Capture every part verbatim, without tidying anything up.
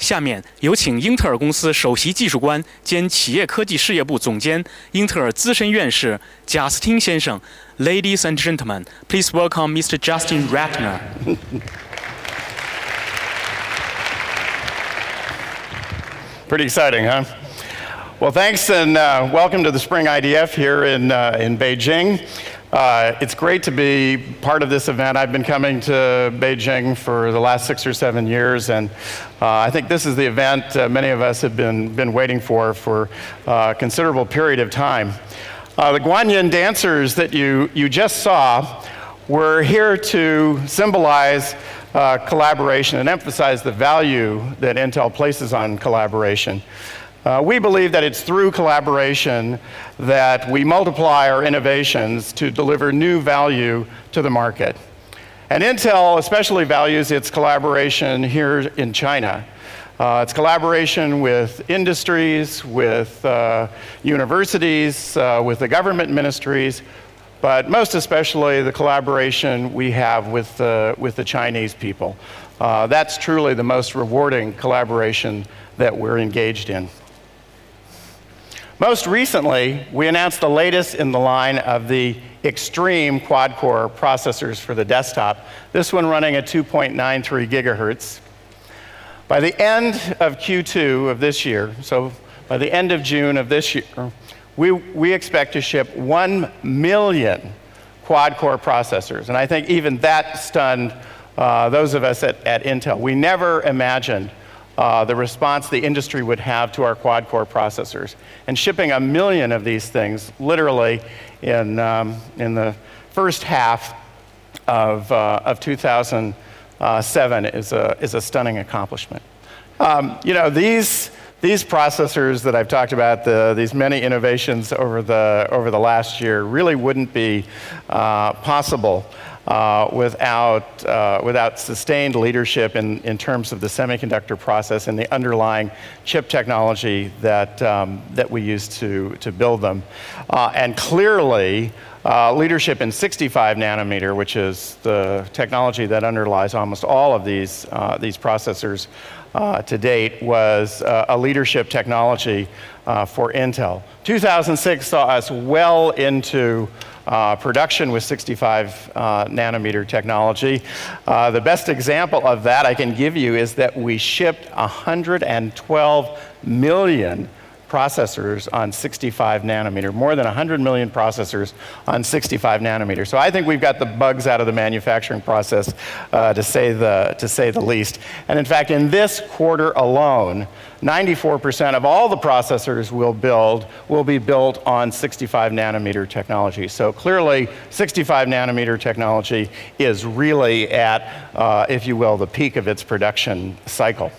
下面有请英特尔公司首席技术官兼企业科技事业部总监、英特尔资深院士贾斯汀先生。Ladies and gentlemen, please welcome Mister Justin Ratner. Pretty exciting, huh? Well, thanks and uh, welcome to the Spring I D F here in, uh, in Beijing. Uh, it's great to be part of this event. I've been coming to Beijing for the last six or seven years, and uh, I think this is the event uh, many of us have been, been waiting for for uh, a considerable period of time. Uh, the Guanyin dancers that you, you just saw were here to symbolize uh, collaboration and emphasize the value that Intel places on collaboration. Uh, we believe that it's through collaboration that we multiply our innovations to deliver new value to the market. And Intel especially values its collaboration here in China. Uh, it's collaboration with industries, with uh, universities, uh, with the government ministries, but most especially the collaboration we have with, uh, with the Chinese people. Uh, that's truly the most rewarding collaboration that we're engaged in. Most recently, we announced the latest in the line of the Extreme quad-core processors for the desktop, this one running at two point nine three gigahertz. By the end of Q two of this year, so by the end of June of this year, we, we expect to ship one million quad-core processors. And I think even that stunned uh, those of us at, at Intel. We never imagined uh, the response the industry would have to our quad-core processors. And shipping a million of these things literally in, um, in the first half of, uh, of two thousand seven is a, is a stunning accomplishment. Um, you know, these, these processors that I've talked about, the, these many innovations over the, over the last year really wouldn't be uh, possible uh, without, uh, without sustained leadership in, in terms of the semiconductor process and the underlying chip technology that, um, that we use to, to build them. Uh, and clearly, Uh, leadership in sixty-five nanometer, which is the technology that underlies almost all of these, uh, these processors uh, to date, was uh, a leadership technology uh, for Intel. two thousand six saw us well into uh, production with sixty-five uh, nanometer technology. Uh, the best example of that I can give you is that we shipped one hundred twelve million processors on sixty-five nanometer, more than one hundred million processors on sixty-five nanometer. So I think we've got the bugs out of the manufacturing process, uh, to say the, to say the least. And in fact, in this quarter alone, ninety-four percent of all the processors we'll build will be built on sixty-five nanometer technology. So clearly, sixty-five nanometer technology is really at, uh, if you will, the peak of its production cycle.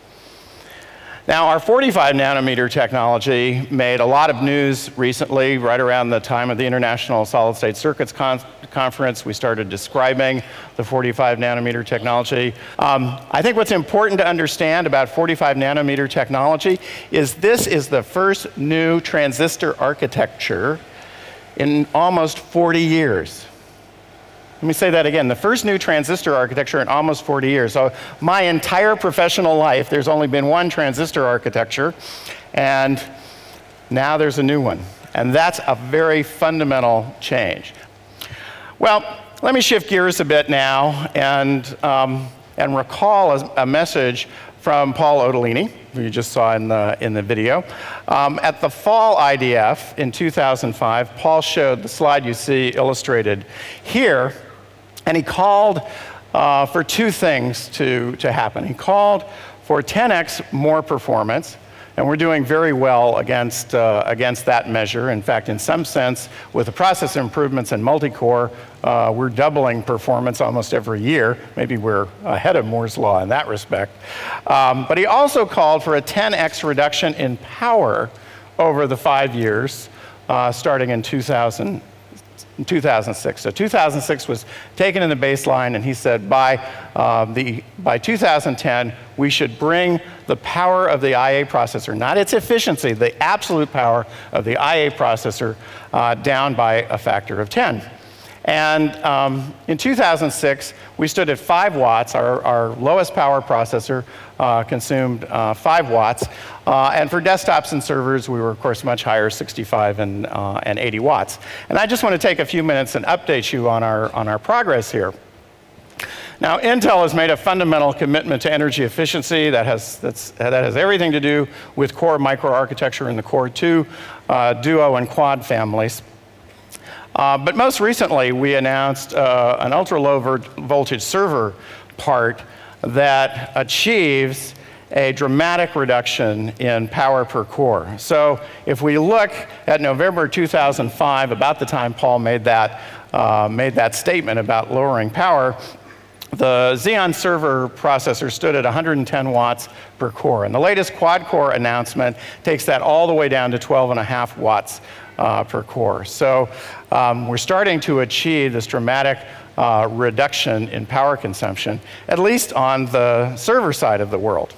Now, our forty-five nanometer technology made a lot of news recently. Right around the time of the International Solid State Circuits Con Conference, we started describing the forty-five nanometer technology. Um, I think what's important to understand about forty-five nanometer technology is this is the first new transistor architecture in almost forty years. Let me say that again, the first new transistor architecture in almost forty years. So my entire professional life, there's only been one transistor architecture, and now there's a new one. And that's a very fundamental change. Well, let me shift gears a bit now and, um, and recall a, a message from Paul Otellini, who you just saw in the, in the video. Um, at the fall I D F in two thousand five, Paul showed the slide you see illustrated here. And he called uh, for two things to, to happen. He called for ten X more performance, and we're doing very well against, uh, against that measure. In fact, in some sense, with the process improvements in multi-core, uh, we're doubling performance almost every year. Maybe we're ahead of Moore's Law in that respect. Um, but he also called for a ten X reduction in power over the five years, uh, starting in two thousand. In two thousand six. So two thousand six was taken in the baseline, and he said by, uh, the, by two thousand ten, we should bring the power of the I A processor, not its efficiency, the absolute power of the I A processor uh, down by a factor of ten. And um, in two thousand six, we stood at five watts. Our, our lowest power processor uh, consumed uh, five watts. Uh, and for desktops and servers, we were, of course, much higher, sixty-five and, uh, and eighty watts. And I just want to take a few minutes and update you on our, on our progress here. Now, Intel has made a fundamental commitment to energy efficiency that has, that's, that has everything to do with Core microarchitecture in the Core two, uh, Duo, and Quad families. Uh, but most recently, we announced uh, an ultra-low voltage server part that achieves a dramatic reduction in power per core. So if we look at November two thousand five, about the time Paul made that, uh, made that statement about lowering power, the Xeon server processor stood at one hundred ten watts per core. And the latest quad-core announcement takes that all the way down to twelve and a half watts uh, per core. So um, we're starting to achieve this dramatic uh, reduction in power consumption, at least on the server side of the world.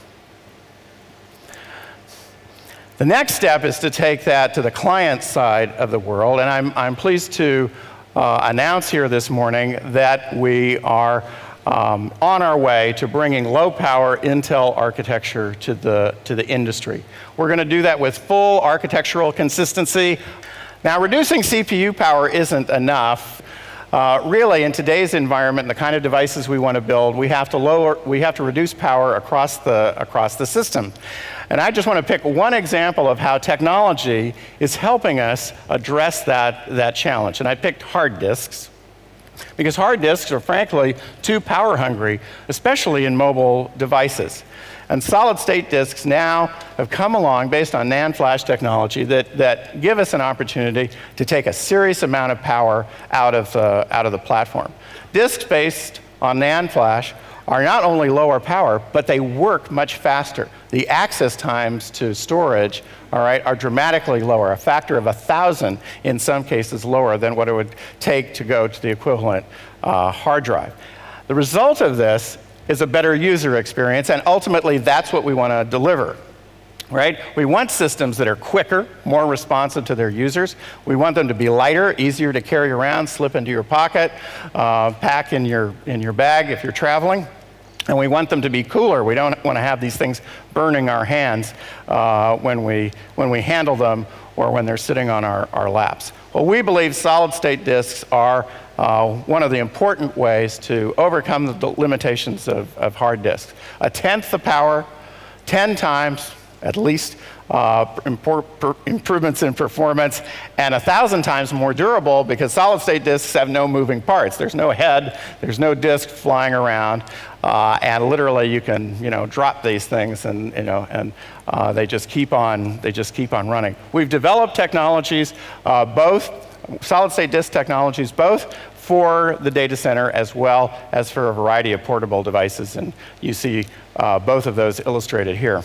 The next step is to take that to the client side of the world, and I'm, I'm pleased to uh, announce here this morning that we are Um, on our way to bringing low-power Intel architecture to the, to the industry. We're going to do that with full architectural consistency. Now, reducing C P U power isn't enough. Uh, really, in today's environment, the kind of devices we want to build, we have to lower, we have to reduce power across the, across the system. And I just want to pick one example of how technology is helping us address that, that challenge. And I picked hard disks, because hard disks are, frankly, too power hungry, especially in mobile devices. And solid-state disks now have come along based on NAND flash technology that, that give us an opportunity to take a serious amount of power out of the, out of the platform. Disks based on NAND flash are not only lower power, but they work much faster. The access times to storage, all right, are dramatically lower, a factor of a thousand in some cases lower than what it would take to go to the equivalent uh, hard drive. The result of this is a better user experience, and ultimately that's what we want to deliver. Right? We want systems that are quicker, more responsive to their users. We want them to be lighter, easier to carry around, slip into your pocket, uh, pack in your, in your bag if you're traveling. And we want them to be cooler. We don't want to have these things burning our hands uh, when, we, when we handle them or when they're sitting on our, our laps. Well, we believe solid-state disks are uh, one of the important ways to overcome the limitations of, of hard disks. A tenth the power, ten times at least uh, improvements in performance, and a thousand times more durable because solid-state disks have no moving parts. There's no head, there's no disk flying around, uh, and literally you can, you know, drop these things and, you know, and uh, they just keep on, they just keep on running. We've developed technologies, uh, both solid-state disk technologies, both for the data center as well as for a variety of portable devices, and you see uh, both of those illustrated here.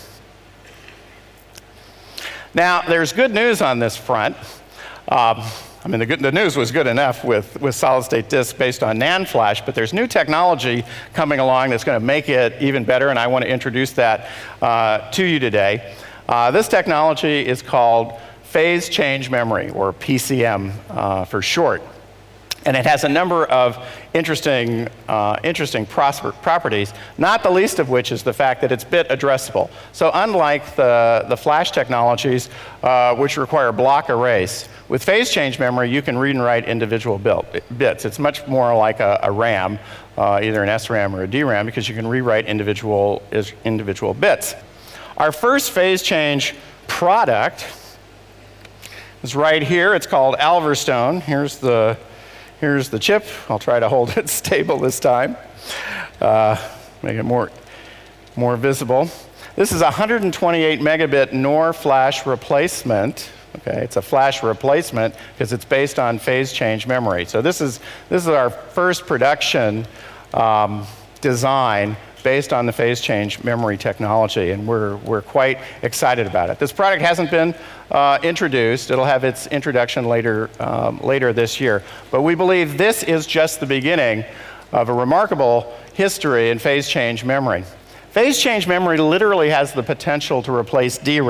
Now, there's good news on this front. Um, I mean, the, good, the news was good enough with, with solid-state disks based on NAND flash, but there's new technology coming along that's going to make it even better, and I want to introduce that uh, to you today. Uh, this technology is called phase change memory, or P C M uh, for short. And it has a number of interesting, uh, interesting properties, not the least of which is the fact that it's bit addressable. So unlike the, the flash technologies, uh, which require block arrays, with phase change memory, you can read and write individual bits. It's much more like a, a RAM, uh, either an S RAM or a D RAM, because you can rewrite individual, individual bits. Our first phase change product is right here. It's called Alverstone. Here's the Here's the chip. I'll try to hold it stable this time, uh, make it more, more visible. This is a one hundred twenty-eight megabit NOR flash replacement. Okay, it's a flash replacement because it's based on phase change memory. So this is, this is our first production um, design based on the phase change memory technology, and we're, we're quite excited about it. This product hasn't been uh, introduced. It'll have its introduction later, um, later this year. But we believe this is just the beginning of a remarkable history in phase change memory. Phase change memory literally has the potential to replace D RAM.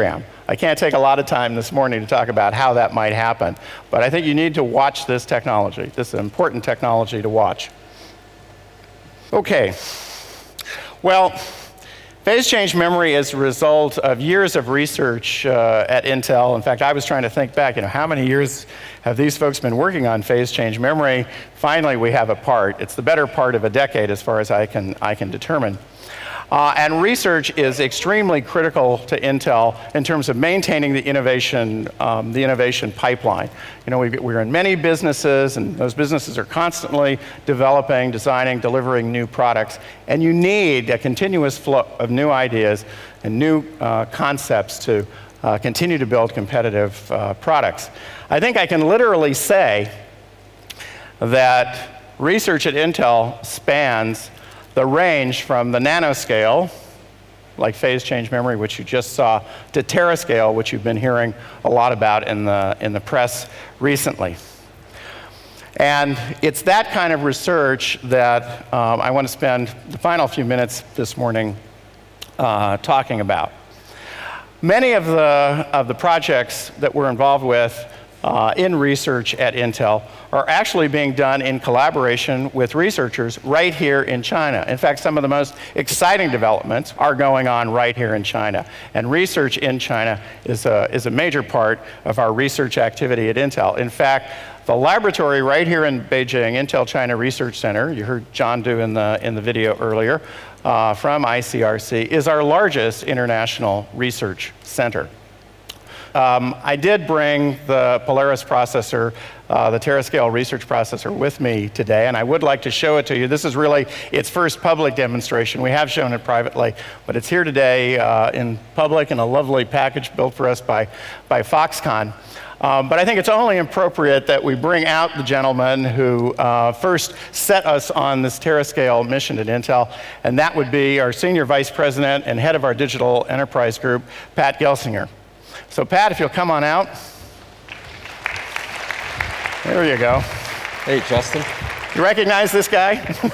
I can't take a lot of time this morning to talk about how that might happen, but I think you need to watch this technology. This is an important technology to watch. Okay. Well, phase change memory is a result of years of research uh, at Intel. In fact, I was trying to think back, you know, how many years have these folks been working on phase change memory? Finally, we have a part. It's the better part of a decade as far as I can, I can determine. Uh, and research is extremely critical to Intel in terms of maintaining the innovation, um, the innovation pipeline. You know, we, we're in many businesses, and those businesses are constantly developing, designing, delivering new products, and you need a continuous flow of new ideas and new uh, concepts to uh, continue to build competitive uh, products. I think I can literally say that research at Intel spans the range from the nanoscale, like phase change memory, which you just saw, to terascale, which you've been hearing a lot about in the, in the press recently. And it's that kind of research that um, I want to spend the final few minutes this morning uh, talking about. Many of the, of the projects that we're involved with Uh, in research at Intel are actually being done in collaboration with researchers right here in China. In fact, some of the most exciting developments are going on right here in China. And research in China is a, is a major part of our research activity at Intel. In fact, the laboratory right here in Beijing, Intel China Research Center, you heard John do in the, in the video earlier, uh, from I C R C, is our largest international research center. Um, I did bring the Polaris processor, uh, the Terascale research processor, with me today, and I would like to show it to you. This is really its first public demonstration. We have shown it privately, but it's here today uh, in public in a lovely package built for us by, by Foxconn. Um, but I think it's only appropriate that we bring out the gentleman who uh, first set us on this Terascale mission at Intel, and that would be our Senior Vice President and head of our Digital Enterprise Group, Pat Gelsinger. So Pat, if you'll come on out. There you go. Hey, Justin. You recognize this guy?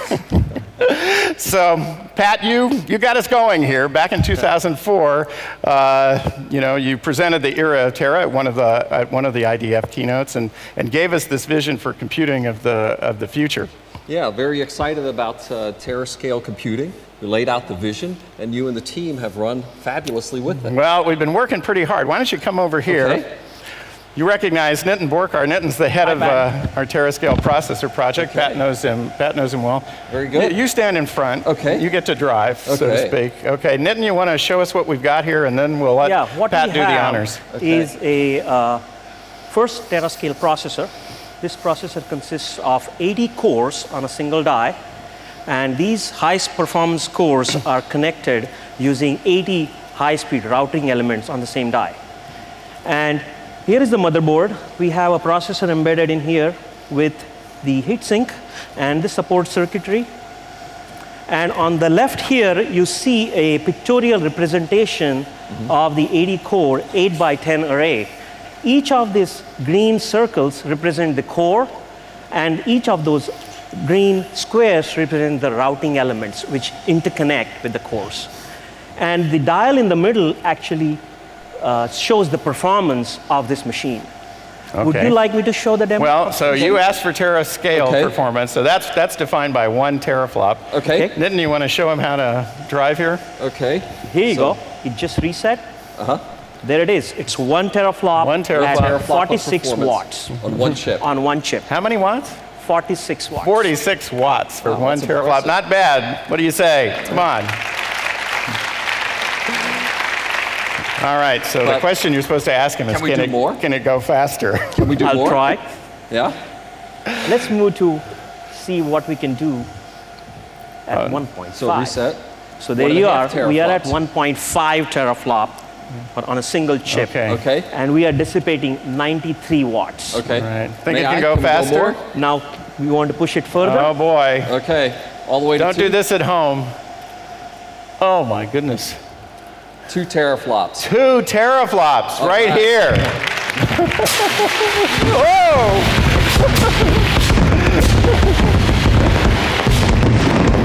So, Pat, you, you got us going here. Back in two thousand four, uh, you know, you presented the era of Tera at one of the, at one of the I D F keynotes and, and gave us this vision for computing of the, of the future. Yeah, very excited about uh, Terascale computing. We laid out the vision, and you and the team have run fabulously with it. Well, we've been working pretty hard. Why don't you come over here? Okay. You recognize Nitin Borkar. Nitin's the head Hi, of uh, our Terascale processor project. Okay. Pat knows him. Pat knows him well. Very good. You stand in front. Okay. You get to drive, okay. so to speak. Okay, Nitin, you want to show us what we've got here, and then we'll let yeah, what Pat we do have the honors. Okay. Is a uh, first Terascale processor. This processor consists of eighty cores on a single die. And these high-performance cores are connected using eighty high-speed routing elements on the same die. And here is the motherboard. We have a processor embedded in here with the heatsink and the support circuitry. And on the left here, you see a pictorial representation mm-hmm. of the eighty core eight by ten array. Each of these green circles represent the core, and each of those green squares represent the routing elements which interconnect with the cores. And the dial in the middle actually uh, shows the performance of this machine. Okay. Would you like me to show the demo? Well, so you asked for Terascale okay. performance, so that's, that's defined by one teraflop. Okay. okay. Nitin, you want to show him how to drive here? Okay. Here you so. go. It just reset. Uh-huh. There it is. It's one teraflop, one teraflop. at forty-six watts. On one chip. On one chip. How many watts? forty-six watts. forty-six watts for wow, one teraflop. Not bad. What do you say? Come on. All right, so but the question you're supposed to ask him is, can, can, it, more? can it go faster? Can we do I'll more? try. Yeah? Let's move to see what we can do at uh, one point five. So reset. So there you are. We are at one point five teraflop but on a single chip. Okay. okay. And we are dissipating ninety-three watts. Okay. All right. Think May it can I? go can faster? Go now, we want to push it further. Oh, boy. Okay. All the way to Don't two? do this at home. Oh, my goodness. Two teraflops. Two teraflops oh, right wow. here. Whoa!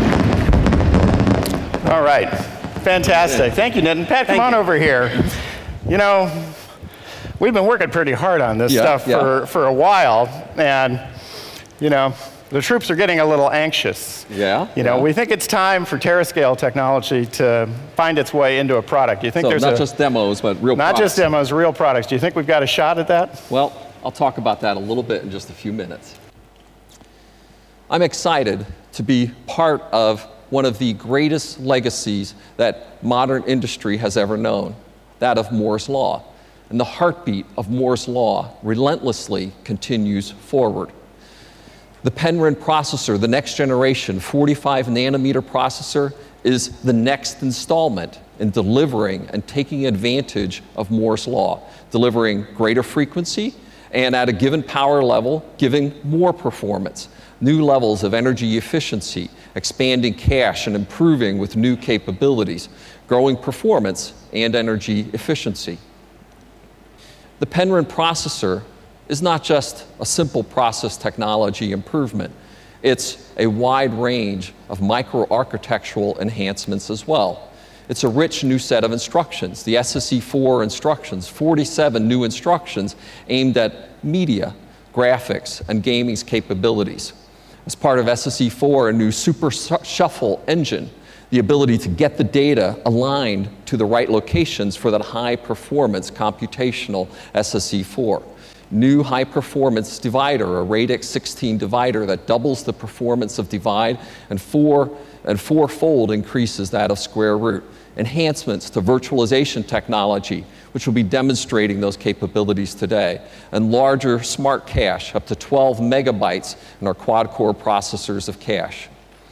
All right. Fantastic. Thank you, Nitin. Pat, come Thank on you. over here. you know, we've been working pretty hard on this yeah, stuff yeah. for, for a while, and, you know, the troops are getting a little anxious. Yeah. You know, yeah. we think it's time for Terascale technology to find its way into a product. Do you think so there's not a, just demos, but real not products. just demos, real products. Do you think we've got a shot at that? Well, I'll talk about that a little bit in just a few minutes. I'm excited to be part of one of the greatest legacies that modern industry has ever known, that of Moore's Law. And the heartbeat of Moore's Law relentlessly continues forward. The Penryn processor, the next generation forty-five nanometer processor, is the next installment in delivering and taking advantage of Moore's Law, delivering greater frequency and at a given power level, giving more performance, new levels of energy efficiency, expanding cache and improving with new capabilities, growing performance and energy efficiency. The Penryn processor is not just a simple process technology improvement. It's a wide range of microarchitectural enhancements as well. It's a rich new set of instructions, the S S E four instructions, forty-seven new instructions aimed at media, graphics, and gaming's capabilities. As part of S S E four, a new Super Shuffle engine, the ability to get the data aligned to the right locations for that high-performance computational S S E four. New high-performance divider, a Radix sixteen divider that doubles the performance of divide and four and fourfold increases that of square root. Enhancements to virtualization technology, which will be demonstrating those capabilities today, and larger smart cache, up to twelve megabytes in our quad-core processors of cache.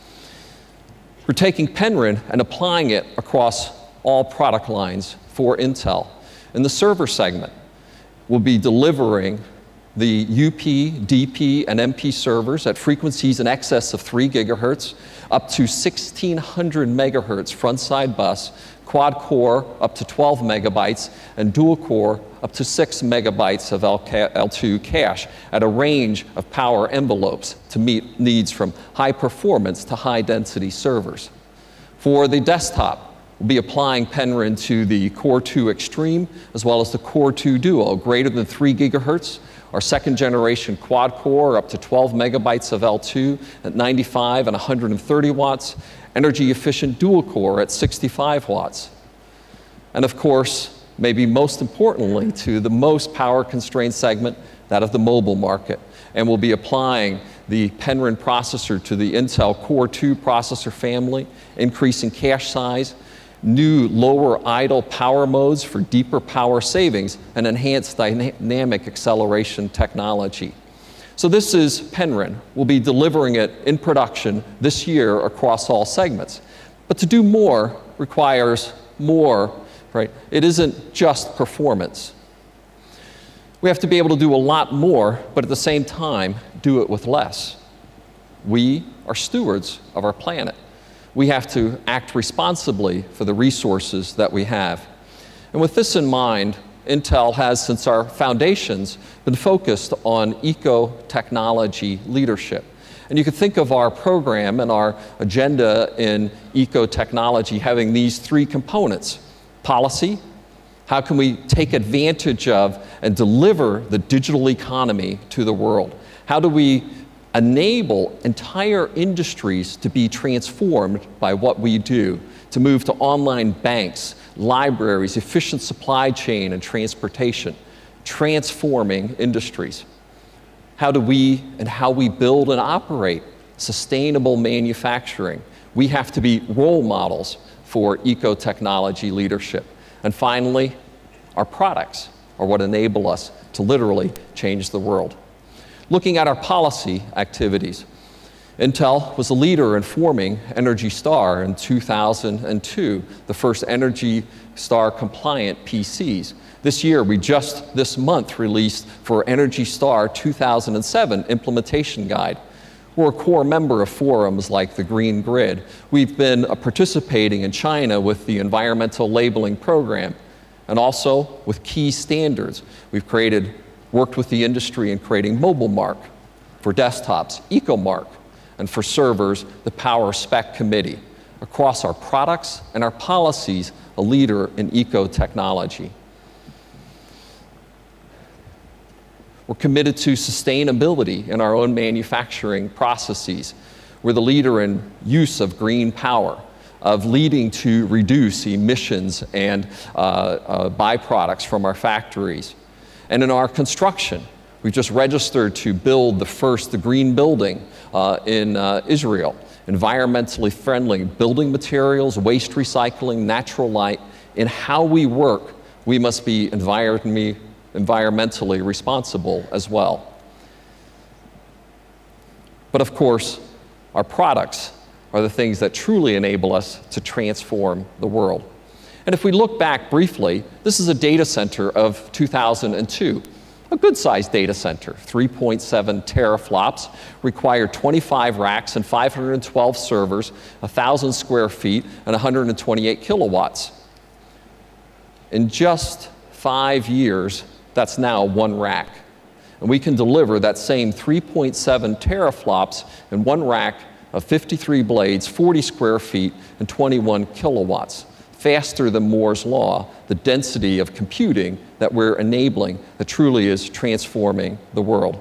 We're taking Penryn and applying it across all product lines for Intel. In the server segment, we'll be delivering the U P, D P, and M P servers at frequencies in excess of three gigahertz, up to sixteen hundred megahertz front-side bus, quad-core up to twelve megabytes, and dual-core up to six megabytes of L two cache at a range of power envelopes to meet needs from high-performance to high-density servers. For the desktop, we'll be applying Penryn to the Core two Extreme as well as the Core two Duo, greater than three gigahertz, our second generation quad core up to twelve megabytes of L two at ninety-five and one hundred thirty watts, energy efficient dual core at sixty-five watts. And of course, maybe most importantly to the most power constrained segment, that of the mobile market. And we'll be applying the Penryn processor to the Intel Core two processor family, increasing cache size, new lower idle power modes for deeper power savings, and enhanced dynamic acceleration technology. So this is Penryn. We'll be delivering it in production this year across all segments. But to do more requires more, right? It isn't just performance. We have to be able to do a lot more, but at the same time, do it with less. We are stewards of our planet. We have to act responsibly for the resources that we have. And with this in mind, Intel has, since our foundations, been focused on eco-technology leadership. And you could think of our program and our agenda in eco-technology having these three components. Policy, how can we take advantage of and deliver the digital economy to the world? How do we enable entire industries to be transformed by what we do, to move to online banks, libraries, efficient supply chain and transportation, transforming industries? How do we and how we build and operate sustainable manufacturing? We have to be role models for eco-technology leadership. And finally, our products are what enable us to literally change the world. Looking at our policy activities, Intel was a leader in forming Energy Star in two thousand two, the first Energy Star compliant P Cs. This year, we just this month released for Energy Star two thousand seven implementation guide. We're a core member of forums like the Green Grid. We've been uh, participating in China with the environmental labeling program, and also with key standards. We've created worked with the industry in creating MobileMark, for desktops, EcoMark, and for servers, the Power Spec Committee. Across our products and our policies, a leader in eco-technology. We're committed to sustainability in our own manufacturing processes. We're the leader in use of green power, of leading to reduce emissions and uh, uh, byproducts from our factories. And in our construction, we've just registered to build the first green building uh, in uh, Israel. Environmentally friendly building materials, waste recycling, natural light. In how we work, we must be environmentally, environmentally responsible as well. But of course, our products are the things that truly enable us to transform the world. And if we look back briefly, this is a data center of two thousand two. A good-sized data center, three point seven teraflops, required twenty-five racks and five hundred twelve servers, one thousand square feet, and one hundred twenty-eight kilowatts. In just five years, that's now one rack. And we can deliver that same three point seven teraflops in one rack of fifty-three blades, forty square feet, and twenty-one kilowatts. Faster than Moore's Law, the density of computing that we're enabling that truly is transforming the world.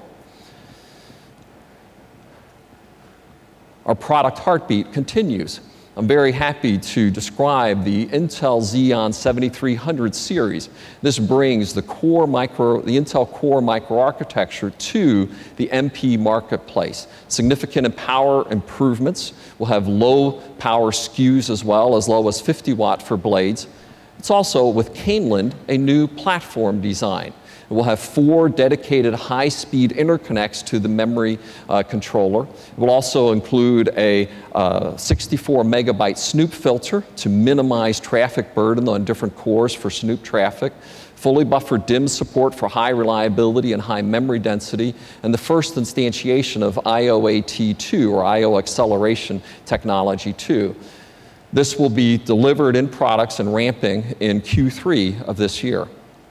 Our product heartbeat continues. I'm very happy to describe the Intel Xeon seventy-three hundred series. This brings the core micro, the Intel Core microarchitecture to the M P marketplace. Significant power improvements. We'll have low power S K Us as well, as low as fifty watt for blades. It's also, with Kaneland, a new platform design. We'll have four dedicated high-speed interconnects to the memory uh, controller. It will also include a uh, sixty-four megabyte Snoop filter to minimize traffic burden on different cores for Snoop traffic, fully buffered D I M M support for high reliability and high memory density, and the first instantiation of I O A T two, or I O acceleration technology two. This will be delivered in products and ramping in Q three of this year.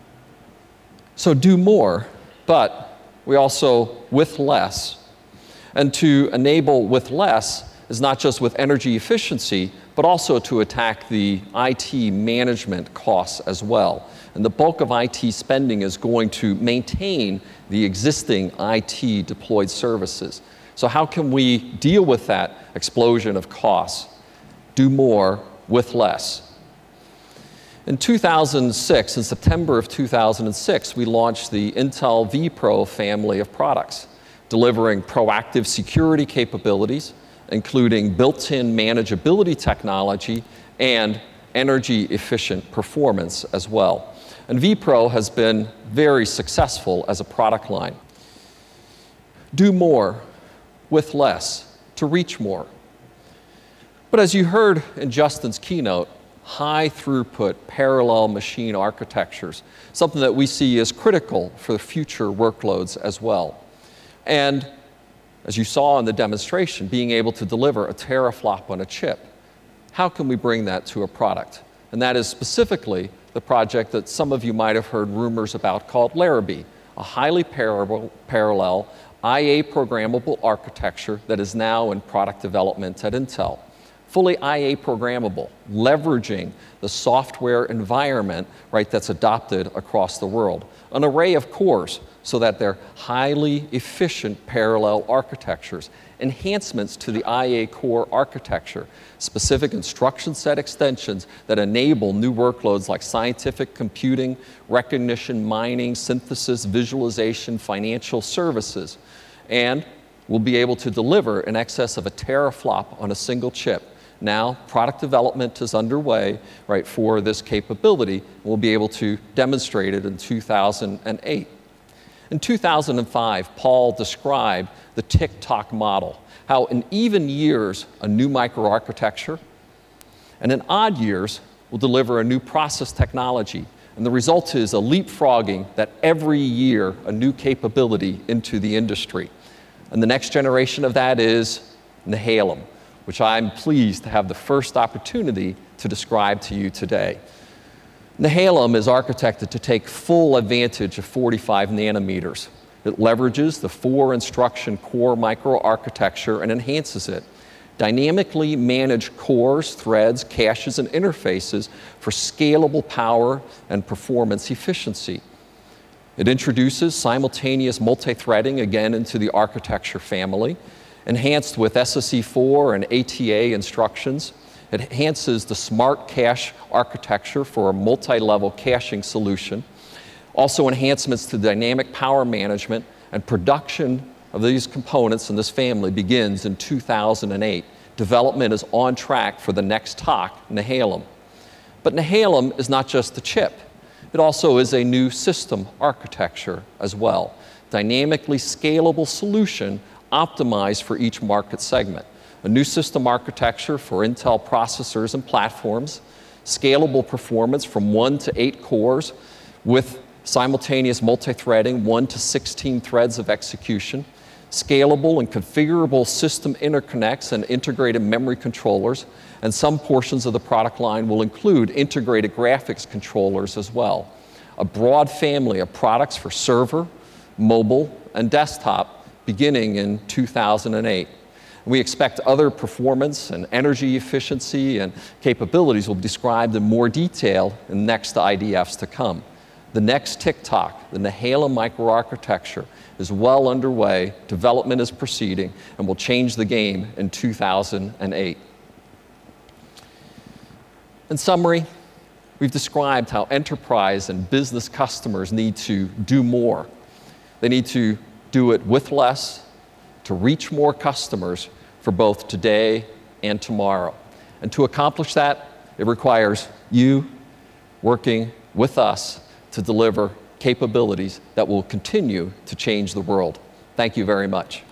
So do more, but we also with less. And to enable with less is not just with energy efficiency, but also to attack the I T management costs as well. And the bulk of I T spending is going to maintain the existing I T deployed services. So how can we deal with that explosion of costs? Do more with less. In two thousand six, in September of two thousand six, we launched the Intel vPro family of products, delivering proactive security capabilities, including built-in manageability technology and energy-efficient performance as well. And vPro has been very successful as a product line. Do more with less to reach more. But as you heard in Justin's keynote, high throughput parallel machine architectures, something that we see as critical for the future workloads as well. And as you saw in the demonstration, being able to deliver a teraflop on a chip, how can we bring that to a product? And that is specifically the project that some of you might have heard rumors about called Larrabee, a highly parallel, parallel I A programmable architecture that is now in product development at Intel. Fully I A programmable, leveraging the software environment, right, that's adopted across the world. An array of cores so that they're highly efficient parallel architectures. Enhancements to the I A core architecture, specific instruction set extensions that enable new workloads like scientific computing, recognition, mining, synthesis, visualization, financial services. And we'll be able to deliver in excess of a teraflop on a single chip. Now, product development is underway, right, for this capability. We'll be able to demonstrate it in two thousand eight. In two thousand five, Paul described the tick-tock model, how in even years, a new microarchitecture, and in odd years, will deliver a new process technology. And the result is a leapfrogging that every year, a new capability into the industry. And the next generation of that is Nehalem, which I'm pleased to have the first opportunity to describe to you today. Nehalem is architected to take full advantage of forty-five nanometers. It leverages the four instruction core microarchitecture and enhances it. Dynamically manage cores, threads, caches, and interfaces for scalable power and performance efficiency. It introduces simultaneous multi-threading again into the architecture family, enhanced with S S E four and A T A instructions. It enhances the smart cache architecture for a multi-level caching solution. Also enhancements to dynamic power management, and production of these components in this family begins in two thousand eight. Development is on track for the next T O C, Nehalem. But Nehalem is not just the chip. It also is a new system architecture as well. Dynamically scalable solution optimized for each market segment. A new system architecture for Intel processors and platforms, scalable performance from one to eight cores with simultaneous multi-threading, one to sixteen threads of execution, scalable and configurable system interconnects and integrated memory controllers, and some portions of the product line will include integrated graphics controllers as well. A broad family of products for server, mobile, and desktop beginning in two thousand eight. We expect other performance and energy efficiency and capabilities will be described in more detail in next I D Fs to come. The next Tick-Tock, the Nehalem microarchitecture, is well underway, development is proceeding, and will change the game in two thousand eight. In summary, we've described how enterprise and business customers need to do more. They need to do it with less, to reach more customers for both today and tomorrow. And to accomplish that, it requires you working with us to deliver capabilities that will continue to change the world. Thank you very much.